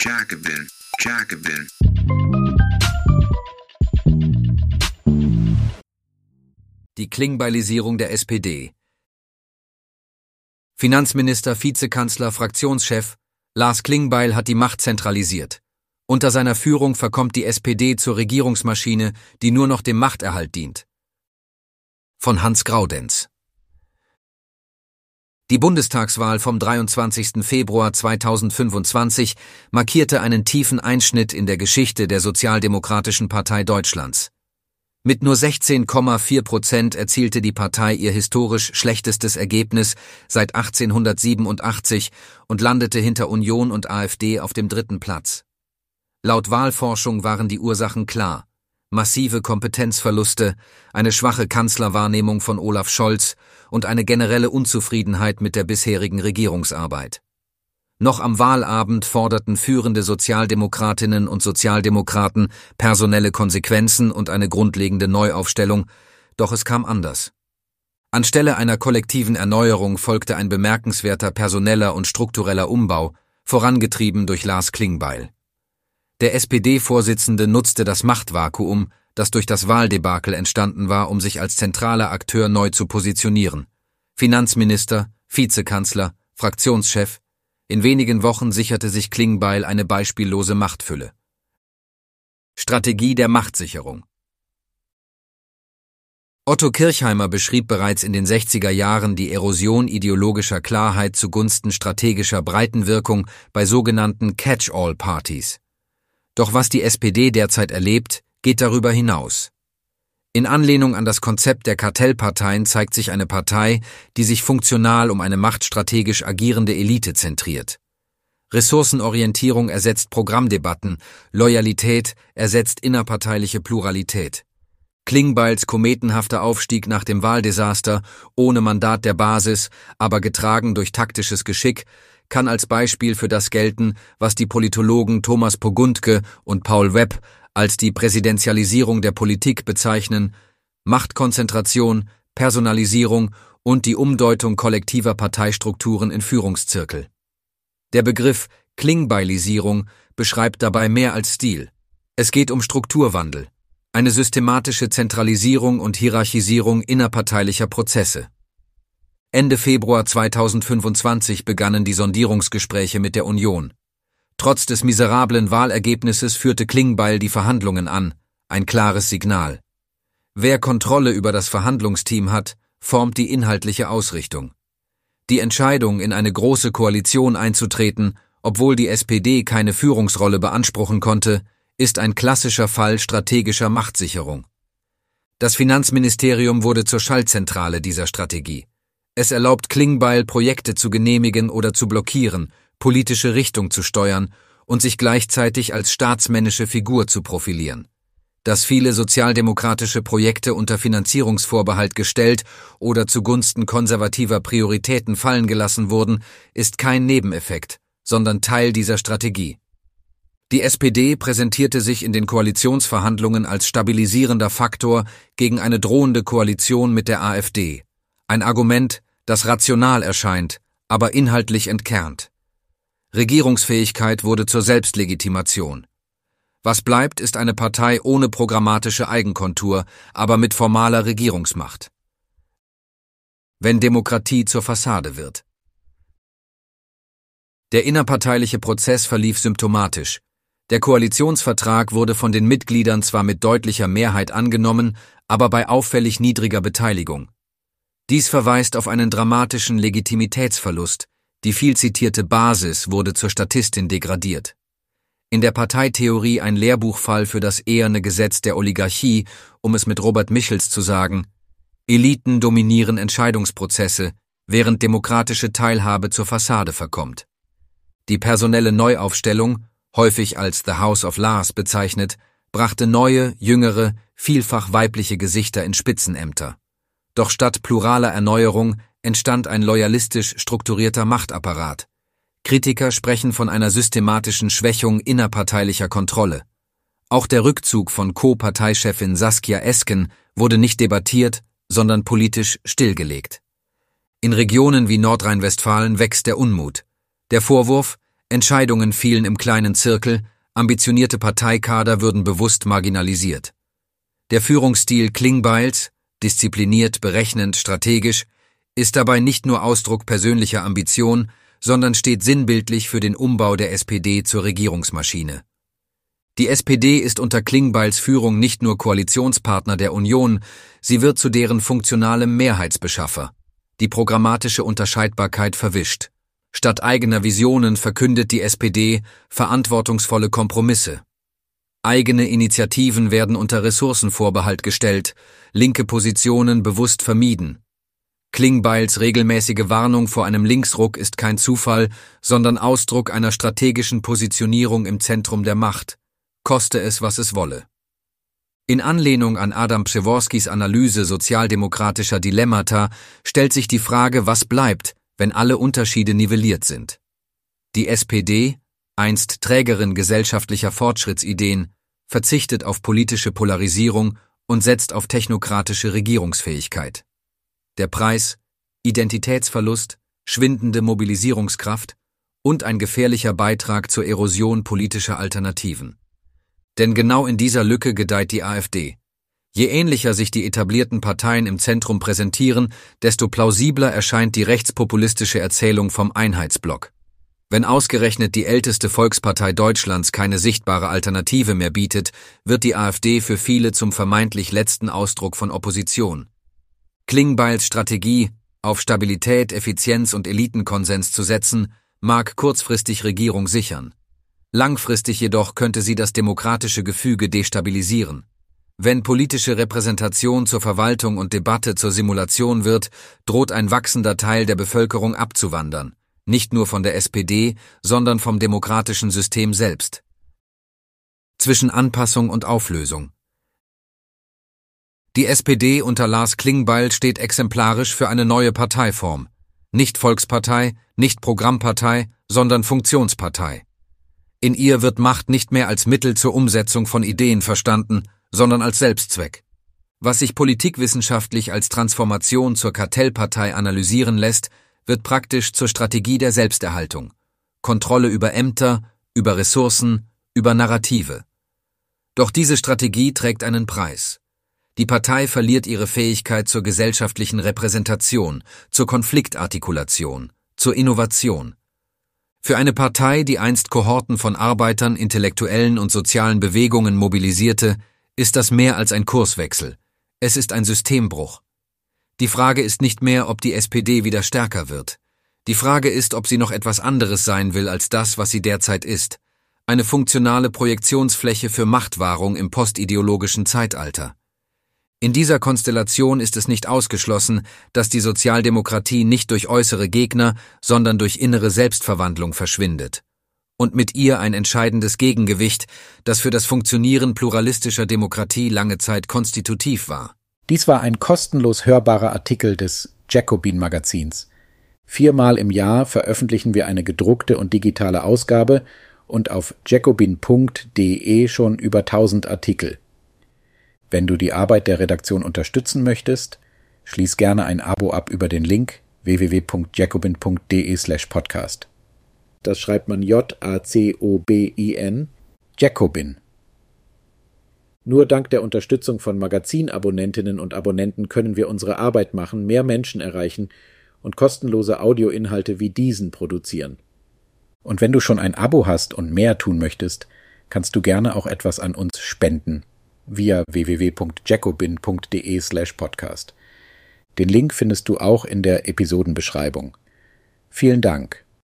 Jacobin, Jacobin. Die Klingbeil-isierung der SPD. Finanzminister, Vizekanzler, Fraktionschef Lars Klingbeil hat die Macht zentralisiert. Unter seiner Führung verkommt die SPD zur Regierungsmaschine, die nur noch dem Machterhalt dient. Von Hans Graudenz. Die Bundestagswahl vom 23. Februar 2025 markierte einen tiefen Einschnitt in der Geschichte der Sozialdemokratischen Partei Deutschlands. Mit nur 16,4% erzielte die Partei ihr historisch schlechtestes Ergebnis seit 1887 und landete hinter Union und AfD auf dem 3. Platz. Laut Wahlforschung waren die Ursachen klar: massive Kompetenzverluste, eine schwache Kanzlerwahrnehmung von Olaf Scholz und eine generelle Unzufriedenheit mit der bisherigen Regierungsarbeit. Noch am Wahlabend forderten führende Sozialdemokratinnen und Sozialdemokraten personelle Konsequenzen und eine grundlegende Neuaufstellung, doch es kam anders. Anstelle einer kollektiven Erneuerung folgte ein bemerkenswerter personeller und struktureller Umbau, vorangetrieben durch Lars Klingbeil. Der SPD-Vorsitzende nutzte das Machtvakuum, das durch das Wahldebakel entstanden war, um sich als zentraler Akteur neu zu positionieren. Finanzminister, Vizekanzler, Fraktionschef. In wenigen Wochen sicherte sich Klingbeil eine beispiellose Machtfülle. Strategie der Machtsicherung. Otto Kirchheimer beschrieb bereits in den 60er Jahren die Erosion ideologischer Klarheit zugunsten strategischer Breitenwirkung bei sogenannten Catch-all-Partys. Doch was die SPD derzeit erlebt, geht darüber hinaus. In Anlehnung an das Konzept der Kartellparteien zeigt sich eine Partei, die sich funktional um eine machtstrategisch agierende Elite zentriert. Ressourcenorientierung ersetzt Programmdebatten, Loyalität ersetzt innerparteiliche Pluralität. Klingbeils kometenhafter Aufstieg nach dem Wahldesaster, ohne Mandat der Basis, aber getragen durch taktisches Geschick, kann als Beispiel für das gelten, was die Politologen Thomas Pogundke und Paul Webb als die Präsidentialisierung der Politik bezeichnen: Machtkonzentration, Personalisierung und die Umdeutung kollektiver Parteistrukturen in Führungszirkel. Der Begriff Klingbeil-isierung beschreibt dabei mehr als Stil. Es geht um Strukturwandel, eine systematische Zentralisierung und Hierarchisierung innerparteilicher Prozesse. Ende Februar 2025 begannen die Sondierungsgespräche mit der Union. Trotz des miserablen Wahlergebnisses führte Klingbeil die Verhandlungen an, ein klares Signal. Wer Kontrolle über das Verhandlungsteam hat, formt die inhaltliche Ausrichtung. Die Entscheidung, in eine große Koalition einzutreten, obwohl die SPD keine Führungsrolle beanspruchen konnte, ist ein klassischer Fall strategischer Machtsicherung. Das Finanzministerium wurde zur Schaltzentrale dieser Strategie. Es erlaubt Klingbeil, Projekte zu genehmigen oder zu blockieren, politische Richtung zu steuern und sich gleichzeitig als staatsmännische Figur zu profilieren. Dass viele sozialdemokratische Projekte unter Finanzierungsvorbehalt gestellt oder zugunsten konservativer Prioritäten fallen gelassen wurden, ist kein Nebeneffekt, sondern Teil dieser Strategie. Die SPD präsentierte sich in den Koalitionsverhandlungen als stabilisierender Faktor gegen eine drohende Koalition mit der AfD. Ein Argument, das rational erscheint, aber inhaltlich entkernt. Regierungsfähigkeit wurde zur Selbstlegitimation. Was bleibt, ist eine Partei ohne programmatische Eigenkontur, aber mit formaler Regierungsmacht. Wenn Demokratie zur Fassade wird. Der innerparteiliche Prozess verlief symptomatisch. Der Koalitionsvertrag wurde von den Mitgliedern zwar mit deutlicher Mehrheit angenommen, aber bei auffällig niedriger Beteiligung. Dies verweist auf einen dramatischen Legitimitätsverlust. Die viel zitierte Basis wurde zur Statistin degradiert. In der Parteitheorie ein Lehrbuchfall für das eherne Gesetz der Oligarchie, um es mit Robert Michels zu sagen: Eliten dominieren Entscheidungsprozesse, während demokratische Teilhabe zur Fassade verkommt. Die personelle Neuaufstellung, häufig als The House of Lars bezeichnet, brachte neue, jüngere, vielfach weibliche Gesichter in Spitzenämter. Doch statt pluraler Erneuerung entstand ein loyalistisch strukturierter Machtapparat. Kritiker sprechen von einer systematischen Schwächung innerparteilicher Kontrolle. Auch der Rückzug von Co-Parteichefin Saskia Esken wurde nicht debattiert, sondern politisch stillgelegt. In Regionen wie Nordrhein-Westfalen wächst der Unmut. Der Vorwurf: Entscheidungen fielen im kleinen Zirkel, ambitionierte Parteikader würden bewusst marginalisiert. Der Führungsstil Klingbeils, diszipliniert, berechnend, strategisch, ist dabei nicht nur Ausdruck persönlicher Ambition, sondern steht sinnbildlich für den Umbau der SPD zur Regierungsmaschine. Die SPD ist unter Klingbeils Führung nicht nur Koalitionspartner der Union, sie wird zu deren funktionalem Mehrheitsbeschaffer. Die programmatische Unterscheidbarkeit verwischt. Statt eigener Visionen verkündet die SPD verantwortungsvolle Kompromisse. Eigene Initiativen werden unter Ressourcenvorbehalt gestellt, linke Positionen bewusst vermieden. Klingbeils regelmäßige Warnung vor einem Linksruck ist kein Zufall, sondern Ausdruck einer strategischen Positionierung im Zentrum der Macht, koste es, was es wolle. In Anlehnung an Adam Przeworskis Analyse sozialdemokratischer Dilemmata stellt sich die Frage, was bleibt, wenn alle Unterschiede nivelliert sind. Die SPD, einst Trägerin gesellschaftlicher Fortschrittsideen, verzichtet auf politische Polarisierung und setzt auf technokratische Regierungsfähigkeit. Der Preis: Identitätsverlust, schwindende Mobilisierungskraft und ein gefährlicher Beitrag zur Erosion politischer Alternativen. Denn genau in dieser Lücke gedeiht die AfD. Je ähnlicher sich die etablierten Parteien im Zentrum präsentieren, desto plausibler erscheint die rechtspopulistische Erzählung vom Einheitsblock. Wenn ausgerechnet die älteste Volkspartei Deutschlands keine sichtbare Alternative mehr bietet, wird die AfD für viele zum vermeintlich letzten Ausdruck von Opposition. Klingbeils Strategie, auf Stabilität, Effizienz und Elitenkonsens zu setzen, mag kurzfristig Regierung sichern. Langfristig jedoch könnte sie das demokratische Gefüge destabilisieren. Wenn politische Repräsentation zur Verwaltung und Debatte zur Simulation wird, droht ein wachsender Teil der Bevölkerung abzuwandern, nicht nur von der SPD, sondern vom demokratischen System selbst. Zwischen Anpassung und Auflösung. Die SPD unter Lars Klingbeil steht exemplarisch für eine neue Parteiform. Nicht Volkspartei, nicht Programmpartei, sondern Funktionspartei. In ihr wird Macht nicht mehr als Mittel zur Umsetzung von Ideen verstanden, sondern als Selbstzweck. Was sich politikwissenschaftlich als Transformation zur Kartellpartei analysieren lässt, wird praktisch zur Strategie der Selbsterhaltung. Kontrolle über Ämter, über Ressourcen, über Narrative. Doch diese Strategie trägt einen Preis. Die Partei verliert ihre Fähigkeit zur gesellschaftlichen Repräsentation, zur Konfliktartikulation, zur Innovation. Für eine Partei, die einst Kohorten von Arbeitern, intellektuellen und sozialen Bewegungen mobilisierte, ist das mehr als ein Kurswechsel. Es ist ein Systembruch. Die Frage ist nicht mehr, ob die SPD wieder stärker wird. Die Frage ist, ob sie noch etwas anderes sein will als das, was sie derzeit ist. Eine funktionale Projektionsfläche für Machtwahrung im postideologischen Zeitalter. In dieser Konstellation ist es nicht ausgeschlossen, dass die Sozialdemokratie nicht durch äußere Gegner, sondern durch innere Selbstverwandlung verschwindet. Und mit ihr ein entscheidendes Gegengewicht, das für das Funktionieren pluralistischer Demokratie lange Zeit konstitutiv war. Dies war ein kostenlos hörbarer Artikel des Jacobin-Magazins. 4-mal im Jahr veröffentlichen wir eine gedruckte und digitale Ausgabe und auf jacobin.de schon über 1000 Artikel. Wenn du die Arbeit der Redaktion unterstützen möchtest, schließ gerne ein Abo ab über den Link www.jacobin.de/podcast. Das schreibt man Jacobin, Jacobin. Nur dank der Unterstützung von Magazinabonnentinnen und Abonnenten können wir unsere Arbeit machen, mehr Menschen erreichen und kostenlose Audioinhalte wie diesen produzieren. Und wenn du schon ein Abo hast und mehr tun möchtest, kannst du gerne auch etwas an uns spenden via www.jacobin.de/podcast. Den Link findest du auch in der Episodenbeschreibung. Vielen Dank.